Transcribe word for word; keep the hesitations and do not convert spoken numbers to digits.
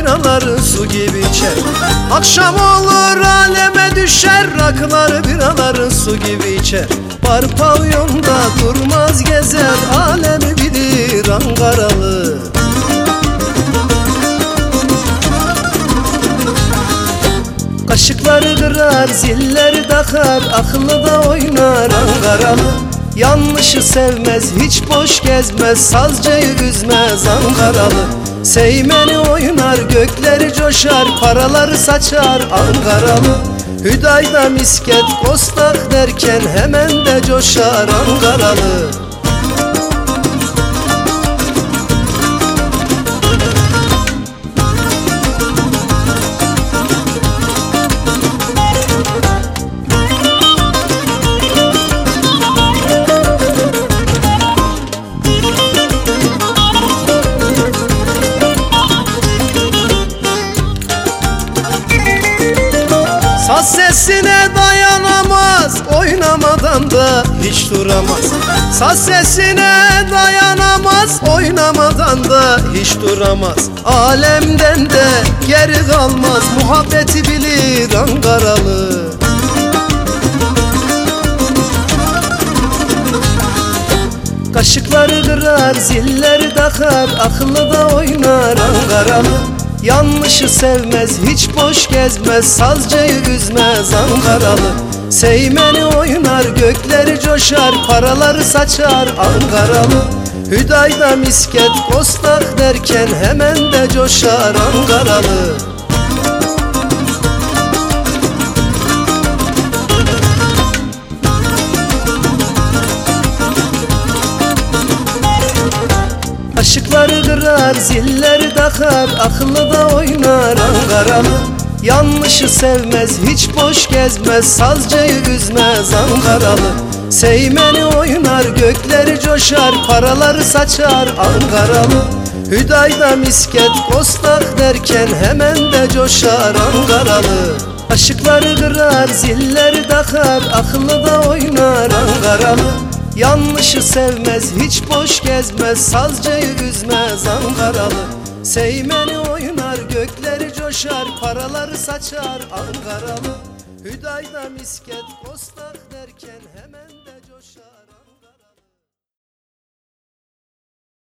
biraları su gibi içer. Akşam olur aleme düşer, rakıları biraları su gibi içer. Bar pavyonda durmaz gezer, alemi bilir Ankaralı. Kaşıkları kırar, zilleri takar, akıllı da oynar Ankaralı. Yanlışı sevmez, hiç boş gezmez, sazcayı üzmez Ankaralı. Seymeni oynar, gökleri coşar, paraları saçar Ankaralı. Hüdayda misket, kostak derken hemen de coşar Ankaralı. Saz sesine dayanamaz, oynamadan da hiç duramaz. Saz sesine dayanamaz, oynamadan da hiç duramaz. Alemden de geri kalmaz, muhabbeti bilir Ankaralı. Kaşıkları kırar, zilleri takar, akıllı da oynar Ankaralı. Yanlışı sevmez, hiç boş gezmez, sazcayı üzmez Ankaralı. Seymeni oynar, gökleri coşar, paraları saçar Ankaralı. Hüdayda misket, kostak derken hemen de coşar Ankaralı. Kaşıkları kırar, zilleri takar, akıllı da oynar Ankaralı. Yanlışı sevmez, hiç boş gezmez, sazcayı üzmez Ankaralı. Seymeni oynar, gökleri coşar, paraları saçar Ankaralı. Hüdayda misket, kostak derken hemen de coşar Ankaralı. Kaşıkları kırar, zilleri takar, akıllı da oynar Ankaralı. Yanlışı sevmez, hiç boş gezmez, sazcayı üzmez Ankaralı. Seymeni oynar, gökleri coşar, paraları saçar Ankaralı. Hüdayda misket, kostak